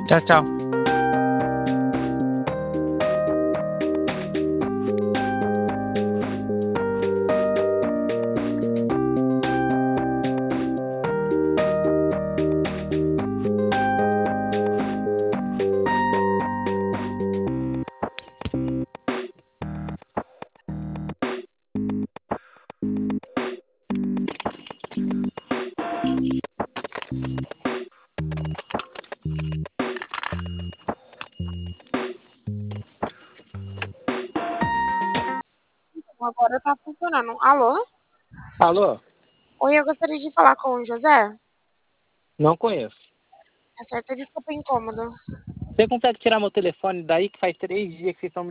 Tchau, tchau. Agora tá funcionando. Alô? Alô? Oi, eu gostaria de falar com o José. Não conheço. Tá certo, desculpa o incômodo. Você consegue tirar meu telefone daí que faz 3 dias que vocês estão